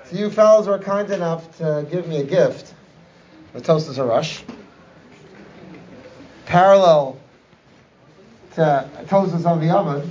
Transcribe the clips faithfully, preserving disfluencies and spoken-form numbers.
So you fellows were kind enough to give me a gift, the Tosas Harash, parallel to Tosas on the Amud.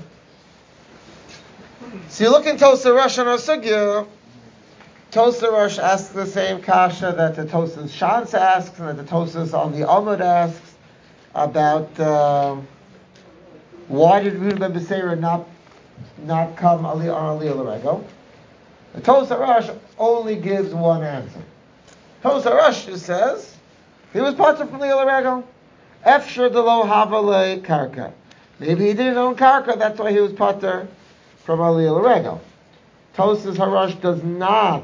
So you look in Tosas Harash on our Sugya, Tosas Harash asks the same kasha that the Tosas Shantz asks and that the Tosas on the Amud asks about uh, why did Reuben ben Beseira not not come Ali on Aliyah L'Rego. The Tosas Harash only gives one answer. Tosas Harash just says he was part from Aliyah L'Rego. Efshar delo havale karka. Maybe he didn't own karka, that's why he was pater from Aliyah L'Rego. Tosas Harash does not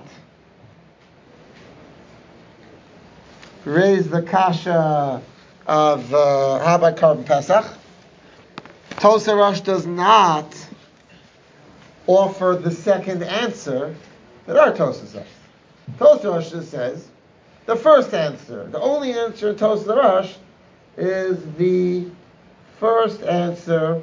raise the kasha of uh, how about Karban Pesach. Tosas Harash does not offer the second answer that our Tosas says. Tosas Harash just says the first answer. The only answer in Tosas Harash is the first answer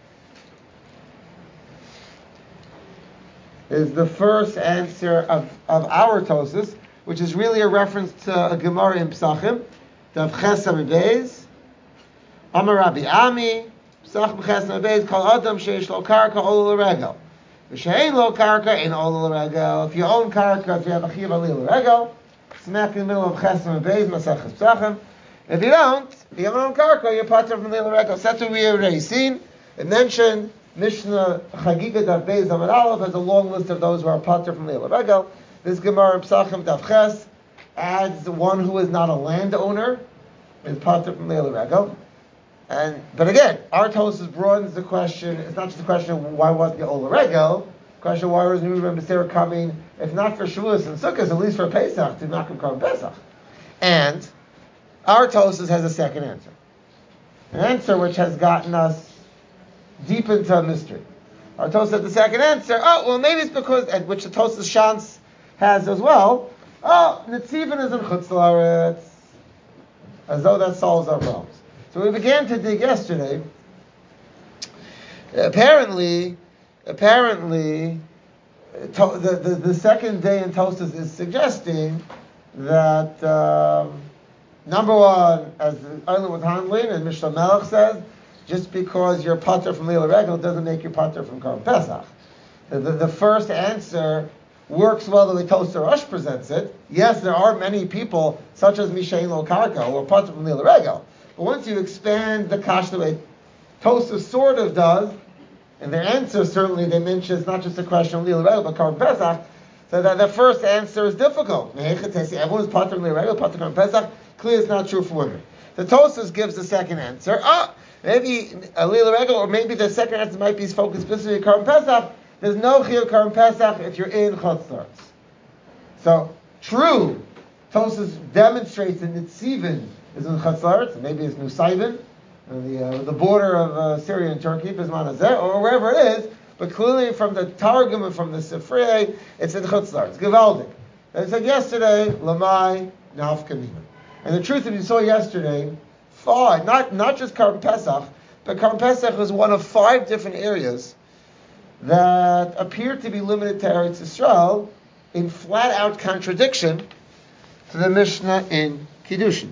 is the first answer of, of our Tosas, which is really a reference to a Gemara in Pesachim, Dav Ches Beis, Amar Rabbi Ami, Pesachim Ches Beis, Kol Adam Sheish Lo Karka Ol L'Regel. V'Shein Lo Karka in Ol L'Regel. If you own karka, if you have a Chiv Ali L'Regel, smack in the middle of Ches Beis, Masach Pesachim. If you don't, if you don't own karka, you're pater from L'Regel. So that's what we already seen. It mentioned Mishnah Chagiga Dav Beis Amar Aleph has a long list of those who are pater from L'Regel. This Gemara in Pesachim Dav Ches adds one who is not a landowner is pater from Leil Regel. And but again, our Tosas broadens the question. It's not just a question of why wasn't the Ola Regel. Question why was Reuben ben Beseira coming, if not for Shavuos and Sukkot, at least for Pesach, to not come Pesach. And our Tosas has a second answer, an answer which has gotten us deep into a mystery. Our Tosas has the second answer. Oh well, maybe it's because at which the Tosas Shantz has as well. Oh, Netzivan is in Chutz La'aretz, as though that solves our problems. So we began to dig yesterday. Apparently, apparently, to, the, the the second day in Tosas is suggesting that um, number one, as Eileen was handling, and Mishnah Melech says, just because you're pater from Leil Regel doesn't make you pater from Karban Pesach. The, the, the first answer works well the way Tosas Harash presents it. Yes, there are many people, such as Mishain Lo Karka, who are pater from Leil Regel. But once you expand the kash the way Tosas sort of does, and their answer certainly they mention it's not just a question of Leil Regel, but Karban Pesach, so that the first answer is difficult. Everyone's pater from Leil Regel, pater from Pesach. Clearly it's not true for women. The Tosas gives the second answer. Ah, maybe a Leil Regel, or maybe the second answer might be focused specifically on Karban Pesach. There's no Chiyuv Karban Pesach if you're in Chutz La'aretz. So, true, Tosas demonstrates that Netzivan is in Chutz La'aretz, maybe it's Nusaybin, the uh, the border of uh, Syria and Turkey, Bisman Hazeh, or wherever it is, but clearly from the Targum and from the Sifrei, it's in Chutz La'aretz. Givaldik. As I said yesterday, Lamai Naf Kamina. And the truth that you saw yesterday, five, not, not just Karban Pesach, but Karban Pesach was one of five different areas that appear to be limited to Eretz Yisrael in flat-out contradiction to the Mishnah in Kiddushin.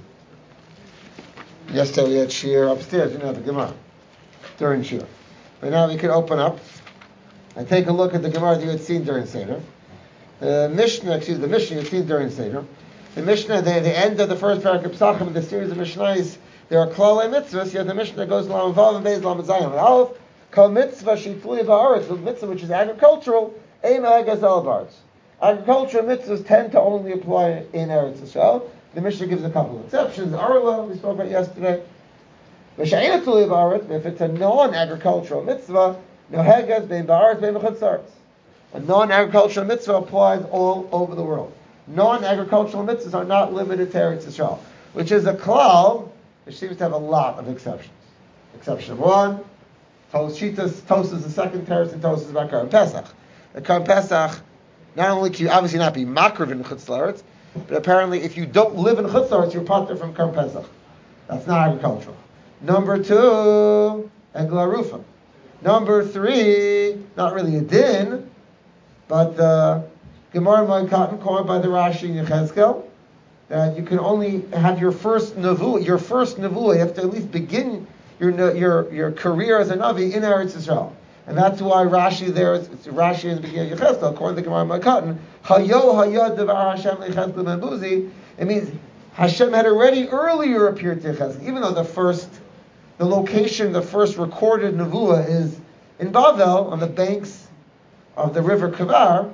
Yesterday we had Shir upstairs, we didn't have the Gemara during Shir. But now we can open up and take a look at the Gemara that you had seen during Seder. The Mishnah, excuse me, the Mishnah you had seen during Seder. The Mishnah, the, the end of the first parak of Pesachim in the series of Mishnahs, there are Klalei Mitzvahs, yet the Mishnah goes Lam Vav and Beis Lam Zayim and Aleph. Kol mitzvah shitfuli ba'aretz, the mitzvah which is agricultural, ein ha'gazal ba'aretz. Agricultural mitzvahs tend to only apply in Eretz Yisrael. The Mishnah gives a couple of exceptions. Arla, we spoke about yesterday. V'she'ein tuli ba'aretz, if it's a non-agricultural mitzvah, nohegas bein ba'aretz bein b'chutz la'aretz. A non-agricultural mitzvah applies all over the world. Non-agricultural mitzvahs are not limited to Eretz Yisrael, which is a klal which seems to have a lot of exceptions. Exception one, Toshitas, Tosas is the second teres, and Tosas is about Karban Pesach. The Karban Pesach, not only can you obviously not be makriv in Chutz La'aretz, but apparently if you don't live in Chutz La'aretz, you're pater from Karban Pesach. That's not agricultural. Number two, Egla Rufa. Number three, not really a din, but the Gemara Moed quoted by the Rashi in Yechezkel, that you can only have your first nevuah, your first nevuah, you have to at least begin your your your career as a Navi in Eretz Yisrael. And that's why Rashi there, is, it's Rashi in the beginning of Yechezkel, according to Gemara Moed Hayo Hayad Devar Hashem Yechezkel Ben Buzi, it means Hashem had already earlier appeared to Yechezkel, even though the first, the location, the first recorded nevuah is in Bavel, on the banks of the river Kavar.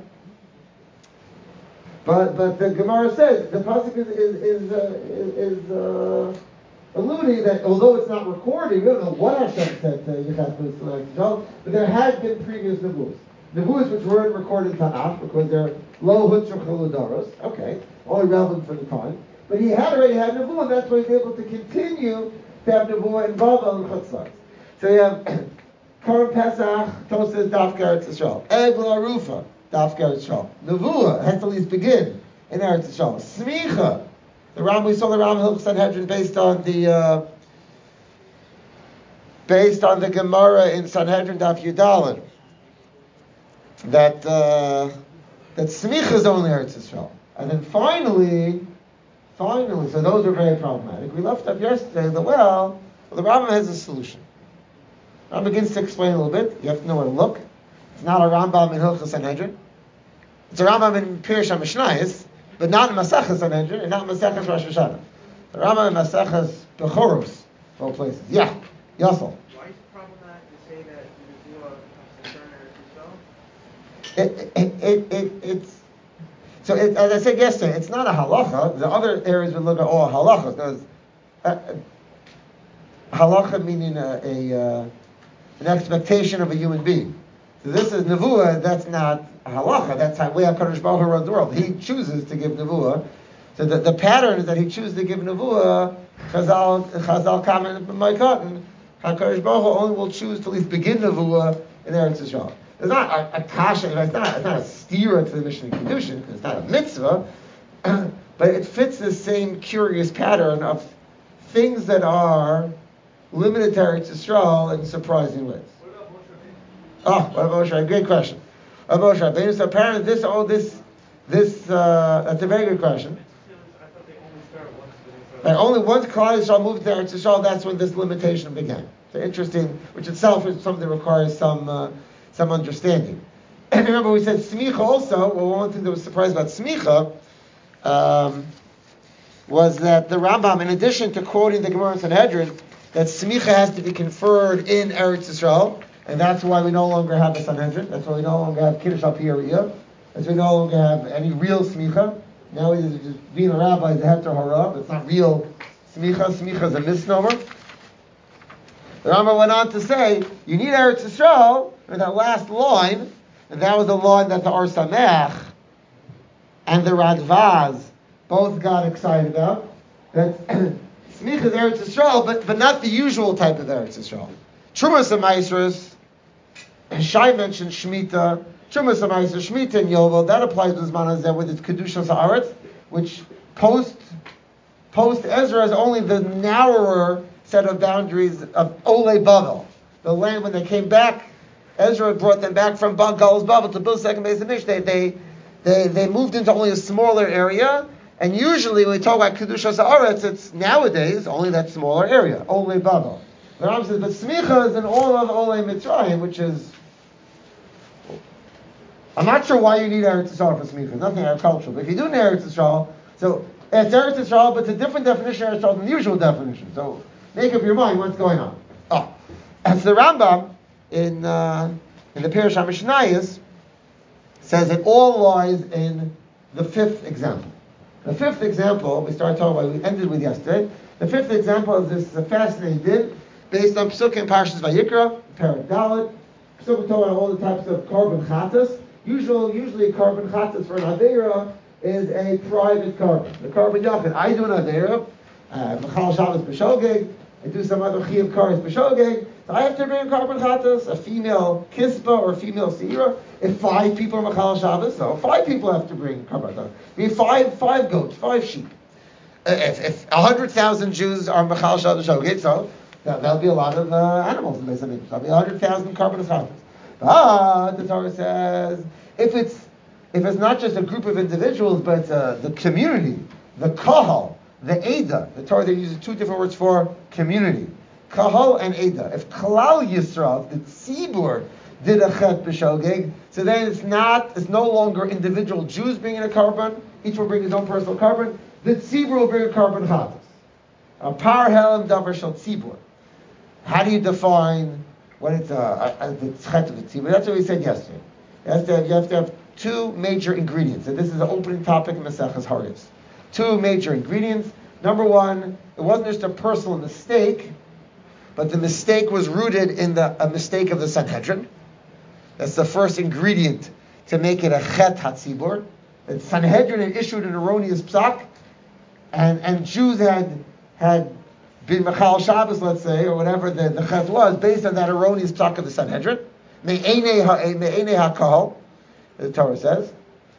But but the Gemara says the pasuk is is is, uh, is, is uh, alluding that although it's not recorded, we don't know what Hashem said to Yechezkel, but there had been previous nevuahs, nevuahs which weren't recorded in Tanakh because they're lo hutzur chaludaros. Okay, only relevant for the time. But he had already had nevuah, and that's why he's able to continue to have nevuah in Bavel and Chutzlar. So you have Korban Pesach, Tosas, Daf Eretz Yisrael, Egla Arufa. Daf Eretz Yisrael. Nevuah has to at least begin in Eretz Yisrael. Smicha. The Ram, we saw the Ram Hilchos Sanhedrin based on the uh, based on the Gemara in Sanhedrin Daf Yudalin. That uh, that Smicha is only Eretz Yisrael, and then finally, finally, so those are very problematic. We left up yesterday the well. Well, the Rambam has a solution. The Rambam begins to explain a little bit. You have to know where to look. It's not a Rambam in Hilchos Sanhedrin. It's a Rambam in Pirush HaMishnayos, but not in Maseches Sanhedrin, and not in Maseches Rosh Hashanah. The Rambam in Maseches Bechoros, of all places. Yeah, Yosel. Why is it problematic to say that Nevuah comes to turn Eretz Yisrael? It, it, it, it's so it, as I said yesterday, it's not a halacha. The other areas we look at all halachas. There's uh, halacha meaning a, a uh, an expectation of a human being. So this is nevuah. That's not halacha. That's how way HaKadosh Baruch Hu runs the world. He chooses to give nevuah. So the, the pattern is that he chooses to give nevuah. Chazal Chazal comment in my cotton. HaKadosh Baruch Hu only will choose to at least begin nevuah in Eretz Yisrael. It's not a, a kasha. It's not. It's not a stira to the Mishnah Kedushin because it's not a mitzvah. But it fits the same curious pattern of things that are limited to Eretz Yisrael in surprising ways. Oh, what about Moshe Rabbeinu? Great question. What about Moshe Rabbeinu? So apparently this, oh, this, this, uh, that's a very good question. Like only once Klal Yisrael moved to Eretz Yisrael, that's when this limitation began. So interesting, which itself is something that requires some, uh, some understanding. And remember we said Smicha also, well, one thing that was surprised about Smicha, um, was that the Rambam, in addition to quoting the Gemara in Sanhedrin, that Smicha has to be conferred in Eretz Yisrael, and that's why we no longer have a Sanhedrin. That's why we no longer have Kiddush al Pi Ariyah. That's why we no longer have any real Smicha. Now we just being a rabbi is a heter hara. It's not real Smicha. Smicha is a misnomer. The Rambam went on to say, you need Eretz Yisrael, and that last line, and that was the line that the Or Sameach and the Radvaz both got excited about. That Smicha is Eretz Yisrael, but, but not the usual type of Eretz Yisrael. Trumas and Maasros, Shai mentioned Shemitah, Trumas and Maasros, Shemitah and Yovel, that applies to Zman Hazeh with its Kedushas Haaretz, which post post Ezra is only the narrower set of boundaries of Olei Bavel. The land when they came back, Ezra brought them back from Gal's Bavel to build second base of Mish. They, they they they moved into only a smaller area, and usually when we talk about Kedushas Haaretz, it's nowadays only that smaller area, Olei Bavel. The Rambam says, but Smicha is in all of Olei Mitzrayim, which is, I'm not sure why you need Eretz Yisrael for Smicha. Nothing agricultural. But if you do need Eretz Yisrael, so it's Eretz Yisrael, but it's a different definition of Eretz Yisrael than the usual definition. So make up your mind what's going on. Oh, as the Rambam in uh, in the Pirush HaMishnayos says it all lies in the fifth example. The fifth example we started talking about, we ended with yesterday. The fifth example is this uh, fascinating din based on Pesukei and Parshas Vayikra, Parak Dalet. Pesukei talk about all the types of korban chatas. Usually, usually korban chatas for an aveira is a private korban. The korban yachid. I do an aveira, Mechal Shabbos b'shogeg. I do some other chiyuv kares b'shogeg. So I have to bring a korban chatas, a female kispa or a female seira. If five people are Mechal Shabbos, so five people have to bring korban chatas. We have five, five goats, five sheep. If if a hundred thousand Jews are Mechal Shabbos b'shogeg, so that, that'll be a lot of uh, animals in the Beis Hamikdash. That'll be a hundred thousand korban chatas. But the Torah says, if it's if it's not just a group of individuals, but it's uh, the community, the kahal, the Eda. The Torah there uses two different words for community. Kahal and Eda. If Kalal Yisrael, the Tzibur, did a chet b'shogeg, so then it's not, it's no longer individual Jews bringing a carbon, each will bring his own personal carbon, the Tzibur will bring a carbon chatas. A par helem davar shel Tzibur. How do you define when it's a, a, a the chet of the Tzibur? That's what we said yesterday. You have to have, you have, to have two major ingredients, and this is the opening topic in Maseches Haryos. Two major ingredients. Number one, it wasn't just a personal mistake, but the mistake was rooted in the a mistake of the Sanhedrin. That's the first ingredient to make it a chet hatzibur. The Sanhedrin had issued an erroneous psak, and, and Jews had had been mechal Shabbos, let's say, or whatever the, the chet was, based on that erroneous psak of the Sanhedrin. Me'enei ha'kahal, the Torah says.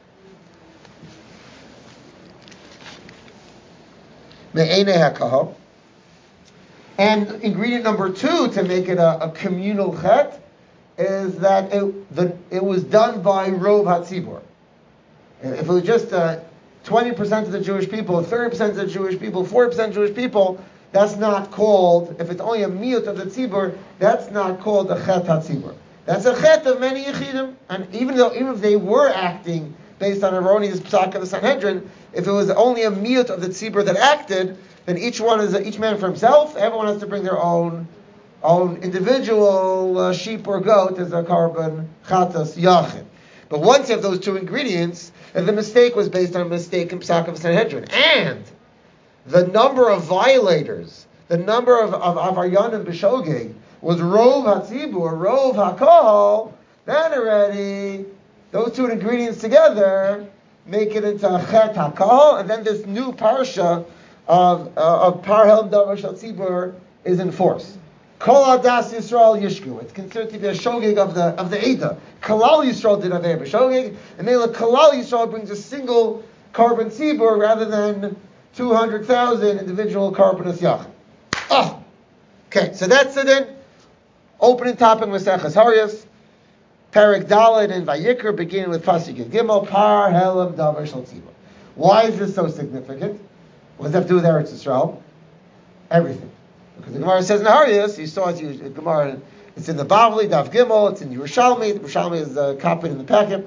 Me'enei ha'kahal. And ingredient number two to make it a, a communal chet is that it, the, it was done by Rov HaTzibur. If it was just uh, twenty percent of the Jewish people, thirty percent of the Jewish people, forty percent of the Jewish people, that's not called, if it's only a miyut of the Tzibur, that's not called a chet HaTzibur. That's a chet of many Yechidim. And even though, even if they were acting based on erroneous psak of the Sanhedrin, if it was only a miyut of the Tzibur that acted, then each one is a, each man for himself. Everyone has to bring their own own individual uh, sheep or goat as a carbon chatas yachid. But once you have those two ingredients, and the mistake was based on a mistake in psak of Sanhedrin, and the number of violators, the number of of avaryanim b'shogeg was rov hatzibur, rov hakol, then already those two ingredients together make it into a chet hakol, and then this new parsha of uh, of par helm davar shel tzibur is in force. Kol adas Yisrael yishku. It's considered to be a shogeg of the of the Eda. Kalal Yisrael did aver b'shogeg, and Mela Kalal Yisrael brings a single carbon tzibur rather than two hundred thousand individual carbonas yachid. Oh, okay. So that's it. Then opening topic Maseches Haryos, Perek Daled and Vayikra, beginning with Pasuk Gimel, Par Helam Davar Shel Tzibur. Why is this so significant? What does that have to do with Eretz Yisrael? Everything. Because the Gemara says in Haryos, you saw it, the Gemara, it's in the Bavli, Daf Gimel, it's in Yerushalmi, the Yerushalmi is uh, copied in the packet,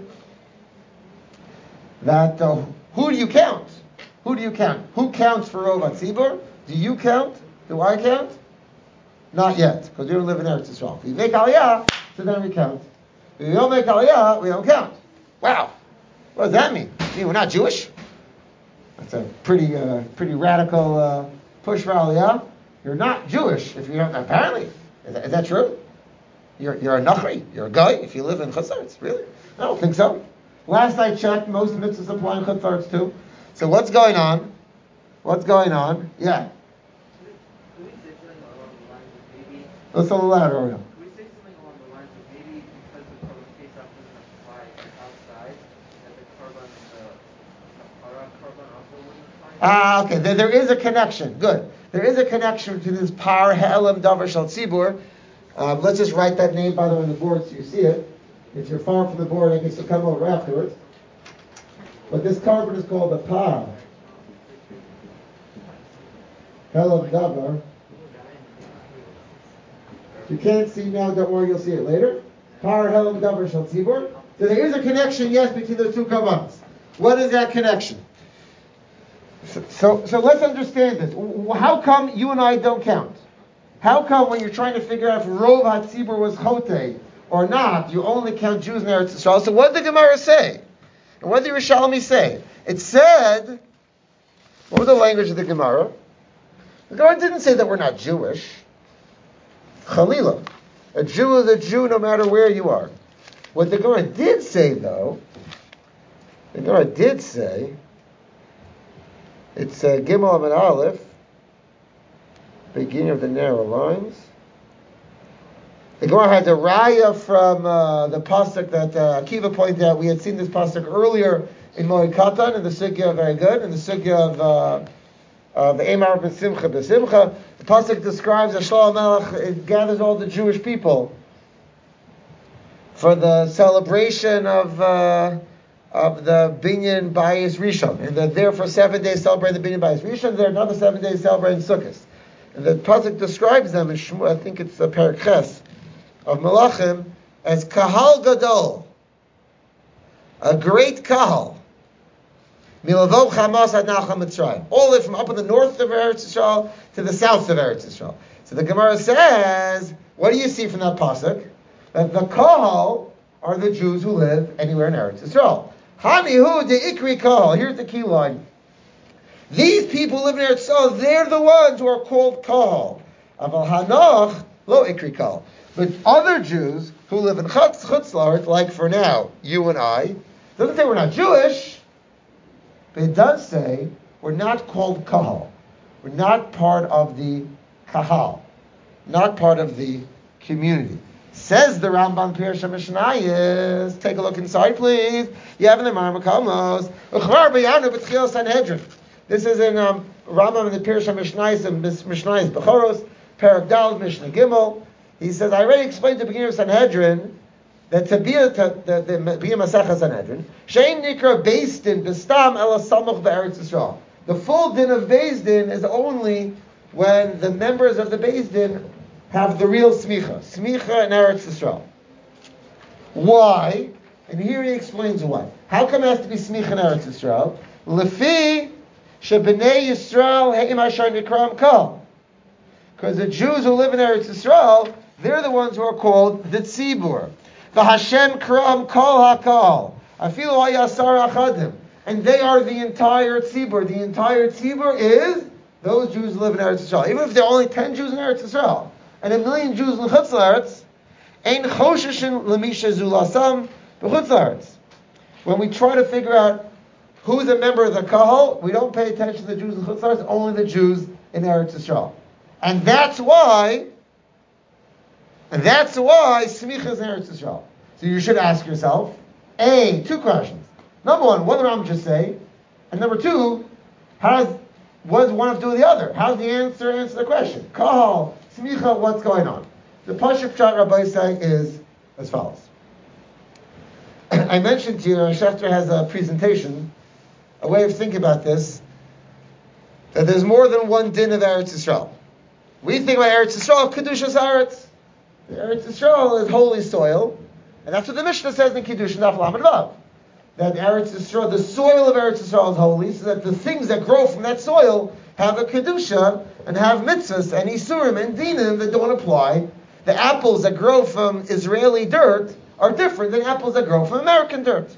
that uh, who do you count? Who do you count? Who counts for Rov HaTzibur? Do you count? Do I count? Not yet, because we don't live in Eretz Yisrael. If we make Aliyah, so then we count. If we don't make Aliyah, we don't count. Wow. What does that mean? You mean we're not Jewish? That's a pretty uh, pretty radical uh, push for Aliyah. You're not Jewish if you don't, apparently. Is that, is that true? You're you're a Nachri, you're a guy if you live in Chutz La'aretz. Really? I don't think so. Last I checked, most mitzvahs apply in Chutz La'aretz too. So what's going on? What's going on? Yeah. Can we say something along the lines of maybe... Let's a little louder, Oriel. Can we say something along the lines of maybe because the carbon Pesach doesn't apply outside, that the carbon, the Kapara carbon also wouldn't apply? Ah, okay. There, there is a connection. Good. There is a connection between this Par He'elam Davar Shel Tzibur. Um, let's just write that name, by the way, on the board so you see it. If you're far from the board, I guess you'll come over afterwards. But this carbon is called a Par He'elam Davar. You can't see now, don't worry, you'll see it later. Par He'elam Davar Shel Tzibur. So there is a connection, yes, between those two kabbans. What is that connection? So, so, so let's understand this. How come you and I don't count? How come when you're trying to figure out if Rov HaTzibur was Chote or not, you only count Jews in Eretz Yisrael? So what did the Gemara say? And what did Yerushalmi say? It said, what was the language of the Gemara? The Gemara didn't say that we're not Jewish. Chalila. A Jew is a Jew no matter where you are. What the Gemara did say, though, the Gemara did say, it's uh, Gimel and Aleph, beginning of the narrow lines. The Gemara has a raya from uh, the pasuk that uh, Akiva pointed out. We had seen this pasuk earlier in Moed Katan, in the sugya, very good, in the sugya of uh, of Eimar b'Simcha b'Simcha. The pasuk describes that Shlomo Melech it gathers all the Jewish people for the celebration of uh, of the Binyan Bayis Rishon, and they're there for seven days celebrating the Binyan Bayis Rishon. They're another seven days celebrating Sukkot. And the pasuk describes them in Shmuel, I think it's the Perek Ches of Melachim, as Kahal Gadol, a great Kahal. Milavov Chamas ad Nachal Mitzrayim. All the way from up in the north of Eretz Yisrael to the south of Eretz Yisrael. So the Gemara says, what do you see from that pasuk? That the Kahal are the Jews who live anywhere in Eretz Yisrael. Hanihu de Ikri Kahal. Here's the key line. These people who live in Eretz Yisrael, they're the ones who are called Kahal. Aval Hanoch lo Ikri Kahal. But other Jews who live in Chutz, Chutzlart, like for now, you and I, it doesn't say we're not Jewish, but it does say we're not called Kahal. We're not part of the Kahal. Not part of the community. Says the Rambam Pirush HaMishnayos. Take a look inside, please. You have in the Mar Makamos. Uchvar b'yanu b'tchil Sanhedrin. This is in um, Rambam in the Pirush HaMishnayos and Mishnayos Bechoros, Perek Dal, Mishnah Gimel. He says, I already explained at the beginning of Sanhedrin that to be a the the Masechah Sanhedrin, Shein Nikra Beis Din B'Stam Ela Samuch B'Eretz Yisrael. The full din of Beis Din is only when the members of the Beis Din have the real smicha, smicha in Eretz Yisrael. Why? And here he explains why. How come it has to be smicha in Eretz Yisrael? Lefi shebnei Yisrael heim asher nikram kal. Because the Jews who live in Eretz Yisrael, they're the ones who are called the tzibur. The Hashem kram kol hakal. Afilu hayasar achadim. And they are the entire tzibur. The entire tzibur is those Jews who live in Eretz Yisrael. Even if there are only ten Jews in Eretz Yisrael, and a million Jews in Chutz La'aretz, ein choshishin lemisha zulasam b'chutz La'aretz. When we try to figure out who's a member of the Kahal, we don't pay attention to the Jews in Chutz La'aretz, only the Jews in Eretz Yisrael. And that's why, and that's why Smicha is in Eretz Yisrael. So you should ask yourself, A, two questions. Number one, what did Ram just say? And number two, how does, what does one have to do with the other? How does the answer answer the question? Kahal, Smicha, what's going on? The Pashup Pshat Rabbi say is as follows. I mentioned to you, Schechter has a presentation, a way of thinking about this, that there's more than one din of Eretz Yisrael. We think about Eretz Yisrael, Kedushas Aretz. The Eretz Yisrael is holy soil, and that's what the Mishnah says in Kiddush Daf Lamed Vav. That Eretz Yisrael, the soil of Eretz Yisrael is holy, so that the things that grow from that soil have a Kedusha, and have mitzvahs, and Isurim, and Dinim that don't apply. The apples that grow from Israeli dirt are different than apples that grow from American dirt.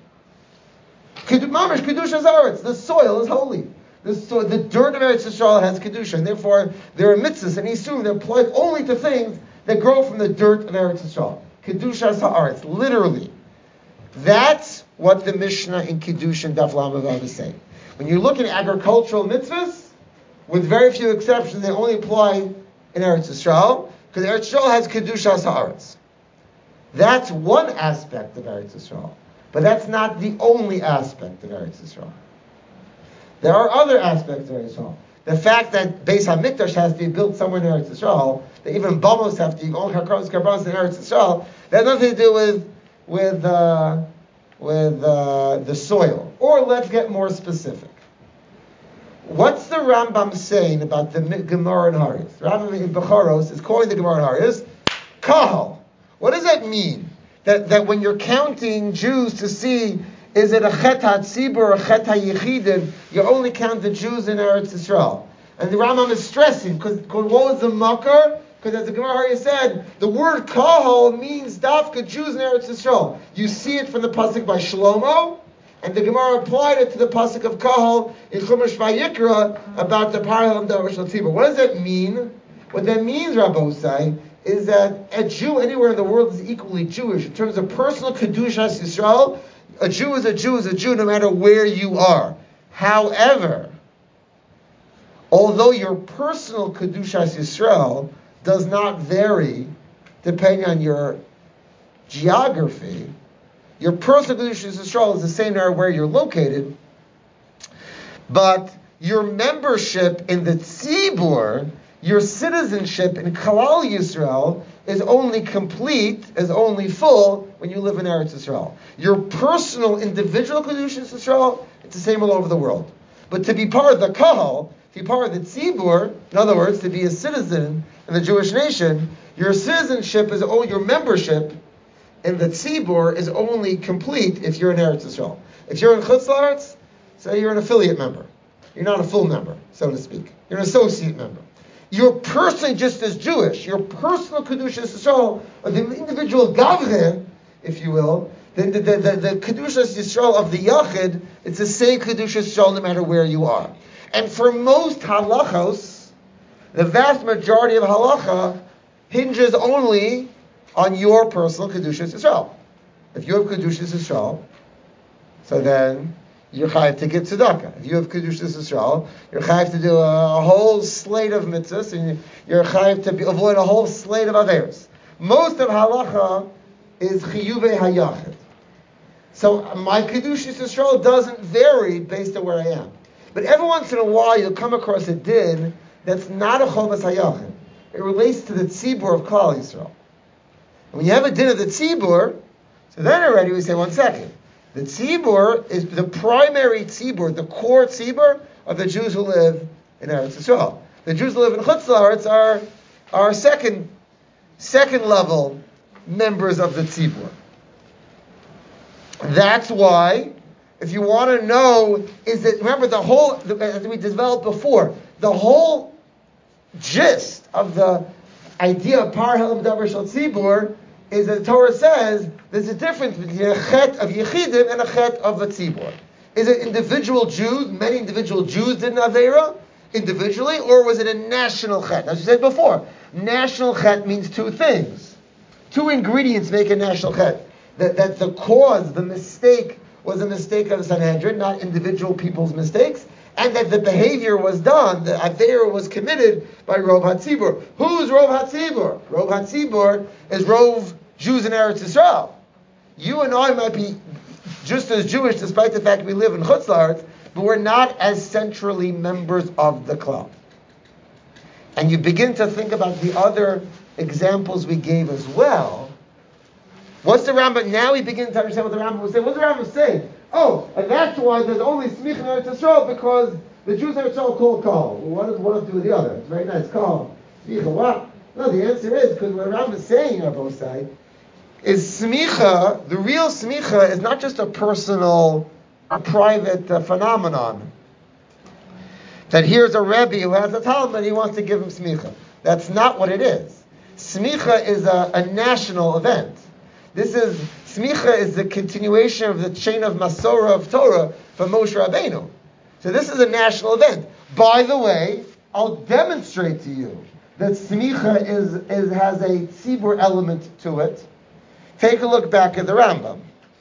Mamish Kedusha Zaretz, the soil is holy. The, so, the dirt of Eretz Yisrael has Kedusha, and therefore there are mitzvahs and Isurim that apply only to things that grow from the dirt of Eretz Yisrael. Kedusha Haaretz, literally. That's what the Mishnah in Kiddush and Daf Lamed Vav is saying. When you look at agricultural mitzvahs, with very few exceptions, they only apply in Eretz Yisrael, because Eretz Yisrael has Kedusha Haaretz. That's one aspect of Eretz Yisrael, but that's not the only aspect of Eretz Yisrael. There are other aspects of Eretz Yisrael. The fact that Beis HaMikdash has to be built somewhere in Eretz Yisrael, that even Bamos have to be all Karkaros Karbanos in Eretz Yisrael, that has nothing to do with with uh, with uh, the soil. Or let's get more specific. What's the Rambam saying about the Gemara in Haris? Rambam in Bechoros is calling the Gemara in Haris Kahal. What does that mean? That that when you're counting Jews to see is it a Chet HaTzibur or a Chet HaYechidin, you only count the Jews in Eretz Yisrael. And the Rambam is stressing, because what was the makar? Because as the Gemara already said, the word Kahal means Dafka Jews in Eretz Yisrael. You see it from the pasuk by Shlomo, and the Gemara applied it to the pasuk of Kahal in Chumash Vayikra about the Parahel and Davash Tzibur. What does that mean? What that means, Rabbosai, is that a Jew anywhere in the world is equally Jewish in terms of personal Kedushas Yisrael. A Jew is a Jew is a Jew no matter where you are. However, although your personal Kedushas Yisrael does not vary depending on your geography, your personal Kedushas Yisrael is the same no matter where you're located, but your membership in the Tzibur, your citizenship in Kalal Yisrael, is only complete, is only full, when you live in Eretz Yisrael. Your personal, individual Kedushas Yisrael, it's the same all over the world. But to be part of the Kahal, to be part of the Tzibur, in other words, to be a citizen in the Jewish nation, your citizenship is only your membership in the Tzibur is only complete if you're in Eretz Yisrael. If you're in Chutz La'aretz, say you're an affiliate member. You're not a full member, so to speak. You're an associate member. You're personally just as Jewish. Your personal Kedushas Yisrael, or the individual Gavre, if you will, the, the, the, the, the Kedushas Yisrael of the Yachid, it's the same Kedushas Yisrael no matter where you are. And for most halachos, the vast majority of halacha hinges only on your personal Kedushas Yisrael. If you have Kedushas Yisrael, so then you're chayav to give tzedakah. If you have Kedushas Yisrael, you're chayav to do a, a whole slate of mitzvahs, and you're chayav to be, avoid a whole slate of averos. Most of halacha is chiyuvei hayachid. So my Kedushas Yisrael doesn't vary based on where I am. But every once in a while you'll come across a din that's not a chovas hayachid. It relates to the tzibur of Klal Yisrael. And when you have a din of the tzibur, so then already we say, one second. The tzibur is the primary tzibur, the core tzibur of the Jews who live in Eretz Yisrael. The Jews who live in Chutz La'aretz are, are second, second level members of the tzibur. That's why, if you want to know, is that, remember the whole, as we developed before, the whole gist of the idea of Par Helam Davar Shel Tzibur is that the Torah says there's a difference between a chet of Yechidim and a chet of a Tzibur. Is it individual Jews, many individual Jews did an Aveira individually, or was it a national chet? As you said before, national chet means two things. Two ingredients make a national chet. That, that the cause, the mistake, was a mistake of the Sanhedrin, not individual people's mistakes, and that the behavior was done, the Aveira was committed by Rov HaTzibur. Who's Rov HaTzibur? Rov HaTzibur is Rov Jews in Eretz Yisrael. You and I might be just as Jewish, despite the fact we live in Chutz La'aretz, but we're not as centrally members of the club. And you begin to think about the other examples we gave as well. What's the Rambam? Now we begin to understand what the Rambam was saying. What's the Rambam saying? Oh, and that's why there's only Smicha in Eretz Yisrael, because the Jews in Eretz Yisrael call Kol. Well, what does one have to do with the other? It's very nice. Kol. Smicha, what? No, the answer is, because what the Rambam is saying on both sides, is Smicha, the real Smicha is not just a personal, a private uh, phenomenon. That here's a Rebbe who has a Talmud and he wants to give him Smicha. That's not what it is. Smicha is a, a national event. This is, Smicha is the continuation of the chain of Masorah of Torah from Moshe Rabbeinu. So this is a national event. By the way, I'll demonstrate to you that Smicha is, is, has a tzibur element to it. Take a look back at the Rambam.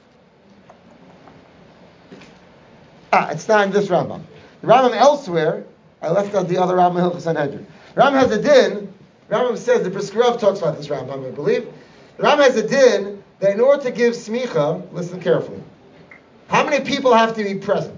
Ah, it's not in this Rambam. The Rambam elsewhere, I left out the other Rambam, Hilchos Sanhedrin. Rambam has a din, Rambam says, the Brisker Rav talks about this Rambam, I believe. The Rambam has a din that in order to give smicha, listen carefully, how many people have to be present?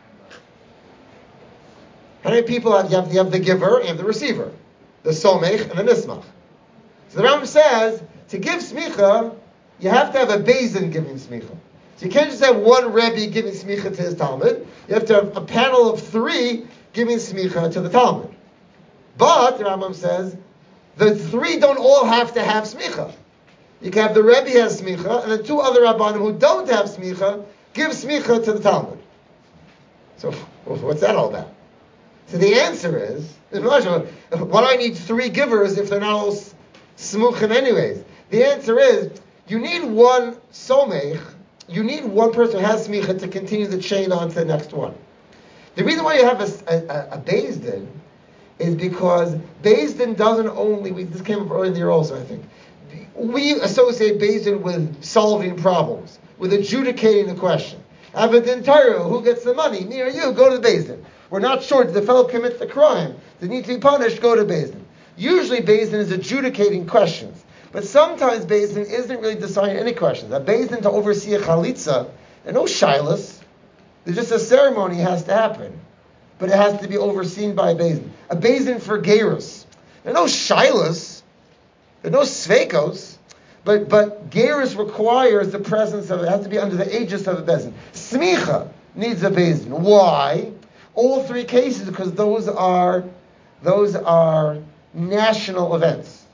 How many people have you have, you have the giver and you have the receiver, the somech and the nismach. So the Rambam says, to give smicha, you have to have a Beis giving smicha. So you can't just have one Rebbe giving smicha to his Talmud. You have to have a panel of three giving smicha to the Talmud. But, the Rambam says, the three don't all have to have smicha. You can have the Rebbe has smicha, and the two other Rabbanim who don't have smicha give smicha to the Talmud. So, what's that all about? So the answer is, why do I need three givers if they're not all smuchim anyways? The answer is, you need one somech, you need one person who has smicha to continue the chain on to the next one. The reason why you have a, a, a Beis Din is because Beis Din doesn't only, we, this came up earlier also, I think, we associate Beis Din with solving problems, with adjudicating the question. Avadin Torah, who gets the money? Me or you? Go to the Beis Din. We're not sure. Did the fellow commit the crime? Did he need to be punished? Go to Beis Din. Usually Beis Din is adjudicating questions. But sometimes Beis Din isn't really deciding any questions. A Beis Din to oversee a chalitza, there are no shilas. There's just a ceremony has to happen. But it has to be overseen by a Beis Din. A Beis Din for gerus. There are no shilas. There are no sveikos. But but Gerus requires the presence of, it has to be under the aegis of a Beis Din. Smicha needs a Beis Din. Why? All three cases, because those are those are national events.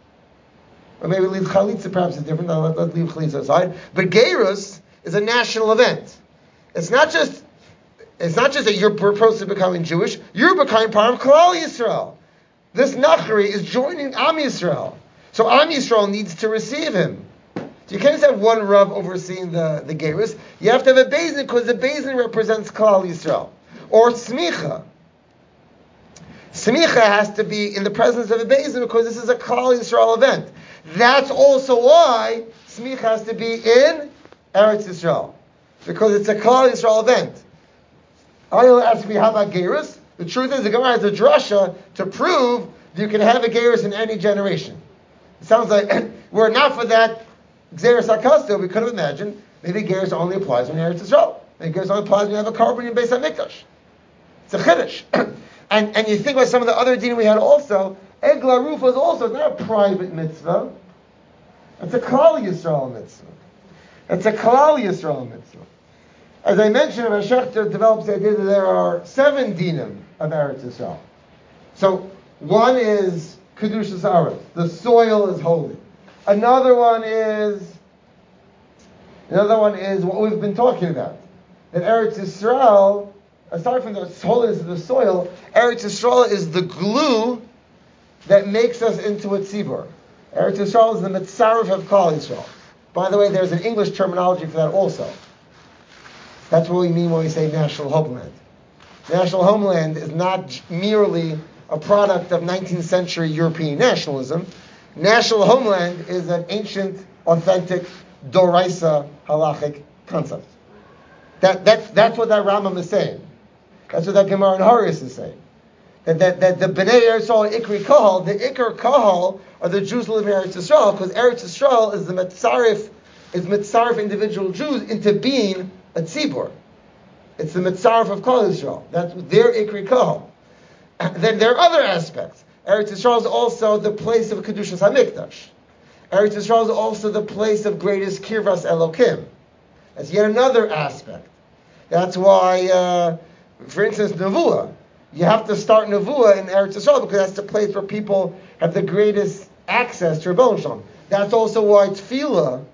Or maybe leave Chalitza perhaps is different. No, let's, let's leave Chalitza aside. But Gerus is a national event. It's not just it's not just that you're supposed to becoming Jewish. You're becoming part of Klal Yisrael. This Nachri is joining Am Yisrael. So Am Yisrael needs to receive him. So you can't just have one Rav overseeing the, the Gerus. You have to have a Beis Din because the Beis Din represents Klal Yisrael. Or Smicha. Smicha has to be in the presence of a Beis Din because this is a Klal Yisrael event. That's also why Smicha has to be in Eretz Yisrael. Because it's a Klal Yisrael event. Ariel asked me, how about Gerus? The truth is, the Gemara has a drasha to prove that you can have a Gerus in any generation. It sounds like, were it not for that Xeris HaKasto, we could have imagined, maybe Gerus only applies when you're Eretz Yisrael. Maybe Gerus only applies when you have a carbon in Beis HaMikdash. It's a Chiddush. and, and you think about some of the other dinim we had also, Egla Ruf was also not a private mitzvah. It's a Klal Yisrael mitzvah. It's a Klal Yisrael mitzvah. As I mentioned, Rav Shechter develops the idea that there are seven dinim of Eretz Yisrael. So, one is Kedushas Haaretz. The soil is holy. Another one is, another one is what we've been talking about. That Eretz Yisrael, aside from the holiness of the soil, Eretz Yisrael is the glue that makes us into a tzibur. Eretz Yisrael is the mitzaref of Klal Yisrael. By the way, there's an English terminology for that also. That's what we mean when we say national homeland. National homeland is not merely a product of nineteenth century European nationalism. National homeland is an ancient, authentic, doraisa halachic concept. That, that's, that's what that Rambam is saying. That's what that Gemara in Horus is saying. That, that, that the Bnei Eretz Yisrael Ikri Kahal, the Ikr Kahal are the Jews who live in Eretz Yisrael, because Eretz Yisrael is the Mitzarif, is Mitzarif individual Jews into being a tzibur. It's the mitzaref of Klal Yisrael. That's their ikri kahal. Then there are other aspects. Eretz Yisrael is also the place of Kedushas HaMikdash. Eretz Yisrael is also the place of greatest Kirvas Elokim. That's yet another aspect. That's why, uh, for instance, Nevuah. You have to start Nevuah in Eretz Yisrael because that's the place where people have the greatest access to Rebbeinu Shalom. That's also why Tefillah,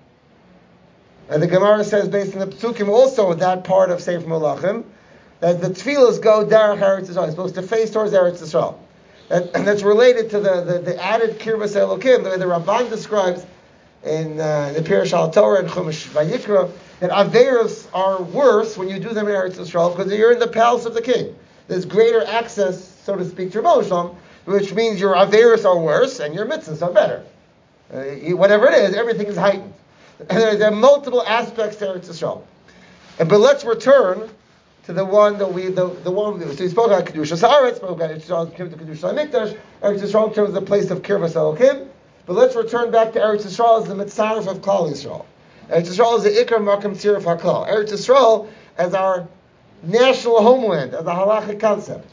and the Gemara says, based on the Psukim, also that part of Sefer Malachim, that the tefillas go derech Eretz Yisrael. It's supposed to face towards Eretz Yisrael. That, and that's related to the, the, the added Kirvas Elokim, the way the Ramban describes in uh, the Pirush Al Torah and Chumash Vayikra, that Averos are worse when you do them in Eretz Yisrael because you're in the palace of the king. There's greater access, so to speak, to Rebbeinu Shalom, which means your Averos are worse and your mitzvahs are better. Uh, whatever it is, everything is heightened. And there are multiple aspects to Eretz Yisrael. And, but let's return to the one that we, the, the one, so we spoke about Kedushas Haaretz, spoke about Eretz Yisrael in terms of Kedushas HaMikdash, Eretz Yisrael in terms of the place of Kirvas Elokim, but let's return back to Eretz Yisrael as the Mitzaref of Klal Yisrael. Eretz Yisrael is the Ikar Makam Tziref HaKlal. Eretz Yisrael as our national homeland, as a halachic concept.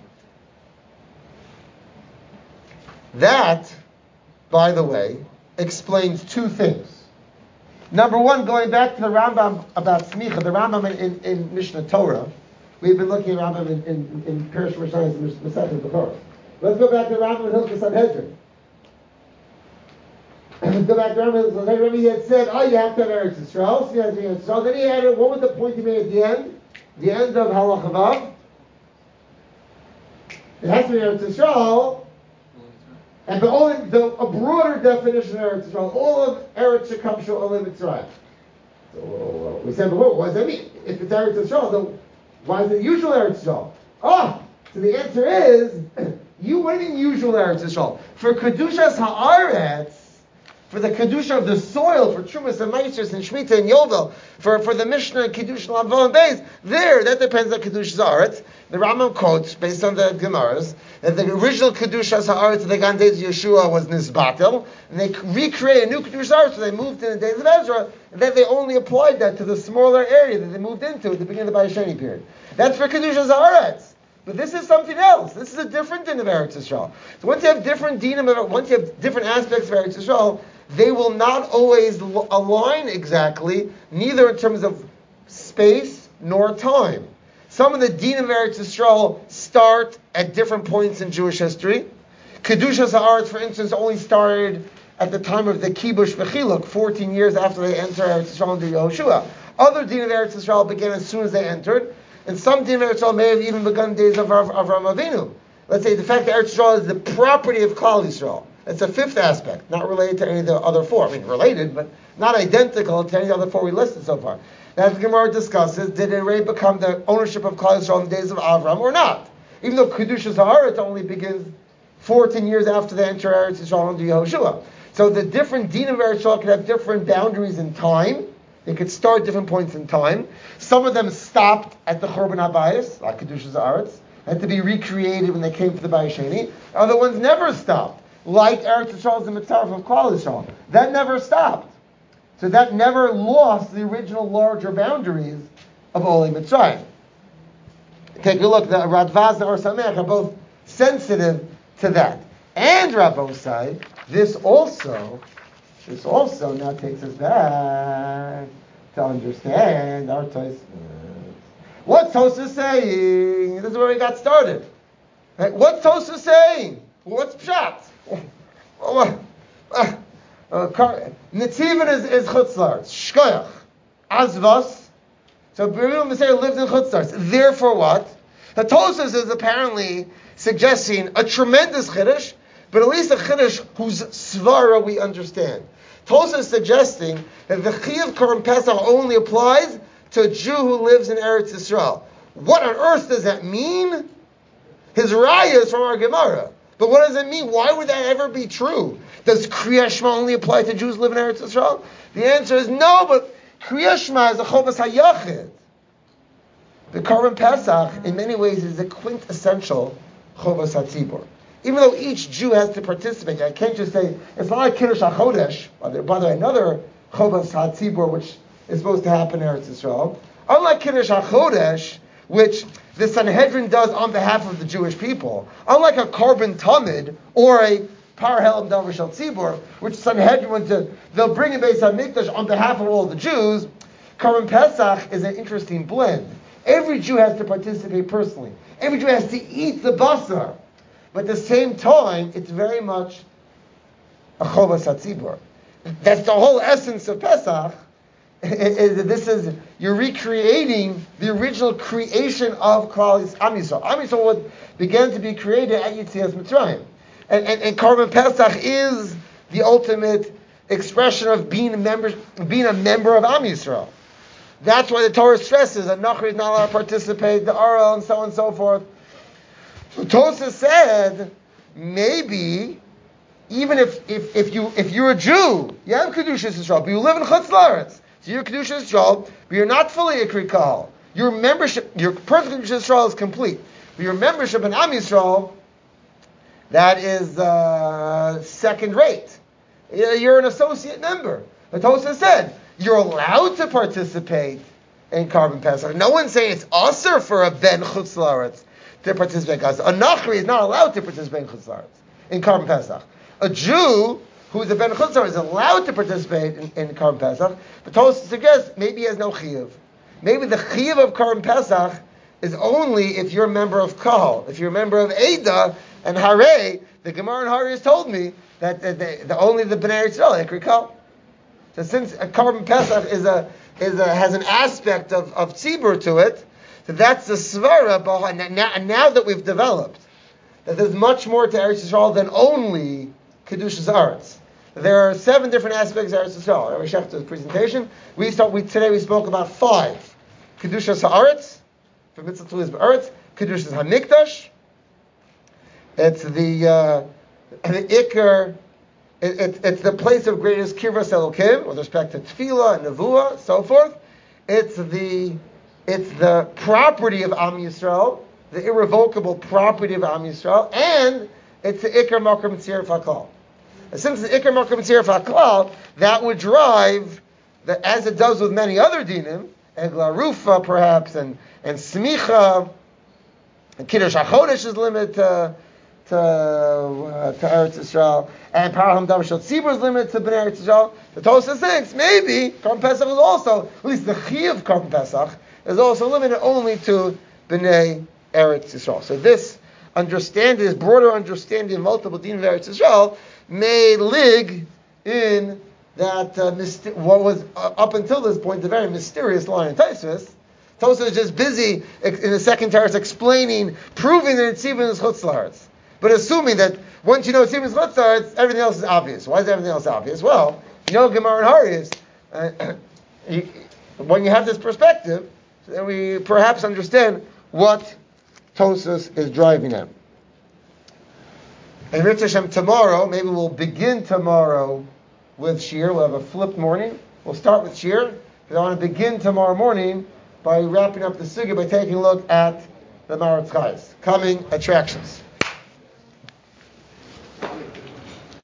That, by the way, explains two things. Number one, going back to the Rambam about Smicha, the Rambam in, in, in Mishnah Torah, we've been looking at Rambam in, in, in Pirush Rishayis and Masechet Bechorah. Let's go back to Rambam in Hilchos Sanhedrin. Let's go back to Rambam in Hilchos Sanhedrin. Remember he had said, oh, you have to have Eretz Yisrael. So he has Eretz Yisrael. Then he added, what was the point he made at the end? The end of Halach Vav. It has to be Eretz Yisrael. And but only the, a broader definition of Eretz Yisrael, all of Eretz Shekam Sho'olim Mitzrayim. So we said before, what does that mean? If it's Eretz Yisrael, then why is it usual Eretz Yisrael? Ah, so the answer is, you went in usual Eretz Yisrael. For Kedushas Haaretz, for the Kedusha of the soil, for Trumas and Meisers and Shemitah and Yovel, for, for the Mishnah and Kiddush and Lavon and Beis, there, that depends on Kedushas Haaretz. The Rambam quotes, based on the Gemaras, that the original Kedushas Haaretz of the Gan Days of Yeshua was Nizbatel, and they recreated a new Kedushas Haaretz, so they moved in the days of Ezra, and then they only applied that to the smaller area that they moved into at the beginning of the Bayesheni period. That's for Kedushas Haaretz. But this is something else. This is a different din of Eretz Yisrael. So once you have different dinim, once you have different aspects of Eretz Yisrael, they will not always l- align exactly, neither in terms of space nor time. Some of the Din of Eretz Yisrael start at different points in Jewish history. Kedushas Haaretz, for instance, only started at the time of the Kibush V'chiluk, fourteen years after they entered Eretz Yisrael under Yehoshua. Other Din of Eretz Yisrael began as soon as they entered, and some Din of Eretz Yisrael may have even begun days of Av- Avram Avinu. Let's say the fact that Eretz Yisrael is the property of Klal Yisrael. That's a fifth aspect, not related to any of the other four. I mean, related, but not identical to any of the other four we listed so far. As the Gemara discusses, did it already become the ownership of Klal Yisrael in the days of Avram or not? Even though Kedushas Haaretz only begins fourteen years after they enter Eretz Yisrael under Yehoshua. So the different Din of Eretz Yisrael could have different boundaries in time. They could start different points in time. Some of them stopped at the Churban HaBayis, like Kedushas Haaretz, had to be recreated when they came to the Bayis Sheni. Other ones never stopped, like Eretz Yisrael is the Mitzaref of Klal Yisrael. That never stopped. So that never lost the original larger boundaries of Olei Mitzrayim. Take a look, the Radvaz and Or Samech are both sensitive to that. And Rabbosai, this also, this also now takes us back to understand our Tosfos. What's Tosfos saying? This is where we got started. Right? What's Tosfos saying? What's Pshat? Oh, uh, uh, Netivin is, is Chutzlar, Shkoyach, Azvas. So Birim Meseir lives in Chutzlar. Therefore what? The Tosfos is apparently suggesting a tremendous Chiddush, but at least a Chiddush whose Svara we understand. Tosfos is suggesting that the Chiyuv Korban Pesach only applies to a Jew who lives in Eretz Yisrael. What on earth does that mean? His raya is from our Gemara. But what does it mean? Why would that ever be true? Does Kriyas Shema only apply to Jews who live in Eretz Yisrael? The answer is no, but Kriyas Shema is a Chovas HaYachid. The Korban Pesach, in many ways, is a quintessential Chovas HaTzibur. Even though each Jew has to participate, I can't just say, it's not like Kiddush HaChodesh, by the way, another Chovas HaTzibur, which is supposed to happen in Eretz Yisrael. Unlike Kiddush HaChodesh, which the Sanhedrin does on behalf of the Jewish people, unlike a Korban Tamid or a Parahel Davar Shel Tzibur, which Sanhedrin went to, they'll bring in Beis HaMikdash on behalf of all the Jews. Korban Pesach is an interesting blend. Every Jew has to participate personally. Every Jew has to eat the basar. But at the same time, it's very much a Chovas HaTzibur. That's the whole essence of Pesach. This is, you're recreating the original creation of Klal Am Yisrael. Am Yisrael began to be created at Yetzias Mitzrayim. And, and, and Korban Pesach is the ultimate expression of being a member, being a member of Am Yisrael. That's why the Torah stresses that Nachri is not allowed to participate, the Aral, and so on and so forth. So Tosfos said, maybe, even if, if, if, you, if you're a Jew, you have Kedushas Yisrael, but you live in Chutz La'aretz, so you're Kedushas Yisrael, but you're not fully a Krikal. Your membership, your perfect Kedushas Yisrael is complete. But your membership in Am Yisrael, that is uh, second rate. You're an associate member. But Tosfos said, you're allowed to participate in Korban Pesach. No one's saying it's usher for a Ben Chutz La'aretz to participate. A Nachri is not allowed to participate in Chutz La'aretz, in Korban Pesach. A Jew who's a Ben Chutz La'aretz is allowed to participate in, in Korban Pesach, but Tosfos suggests maybe he has no chiyuv. Maybe the chiyuv of Korban Pesach is only if you're a member of Kahal. If you're a member of Eidah and Harei, the Gemara in Harei has told me that the, the, the only the Bnei Yisrael, Ekri Kahal. So since a Korban Pesach is a is a has an aspect of, of tzibur to it, so that's the svara behind. Now, now that we've developed that there's much more to Eretz Yisrael than only Kedushas Haaretz. There are seven different aspects of Eretz Yisrael. Rabbi Shechter's presentation. We start. We today we spoke about five: Kedushas Haaretz, for Mitzvah Tulis B'Eretz, Kedushas Hamikdash. It's the uh, the Iker. It, it, it's the place of greatest Kirvas Elokim with respect to Tefillah and Nevuah, so forth. It's the it's the property of Am Yisrael, the irrevocable property of Am Yisrael, and it's the Iker Makom Tziruf HaKlal. Since the Iker Makom Tziruf HaKlal, that would drive, the, as it does with many other dinim, Egla Rufa perhaps, and and Smicha, and Kiddush HaChodesh is limited to to, uh, to Eretz Yisrael, and Paraham Davar Shel Tzibur is limited to Bnei Eretz Yisrael. The Tosafos thinks maybe Korban Pesach is also, at least the Chi of Korban Pesach, is also limited only to Bnei Eretz Yisrael. So this understanding, this broader understanding of multiple Din of Eretz Yisrael, may lig in that uh, myst- what was uh, up until this point the very mysterious line in Tosafos. Tosafos is just busy in the second teretz explaining, proving that it's even as Chutz La'aretz, but assuming that once you know it's even as Chutz La'aretz, everything else is obvious. Why is everything else obvious? Well, you know Gemara and Harius, uh, you, when you have this perspective, then we perhaps understand what Tosafos is driving at. And Mitzvah Hashem, tomorrow, maybe we'll begin tomorrow with Shir. We'll have a flipped morning. We'll start with Shir, because I want to begin tomorrow morning by wrapping up the sugya by taking a look at the Maratz Chayes, coming attractions.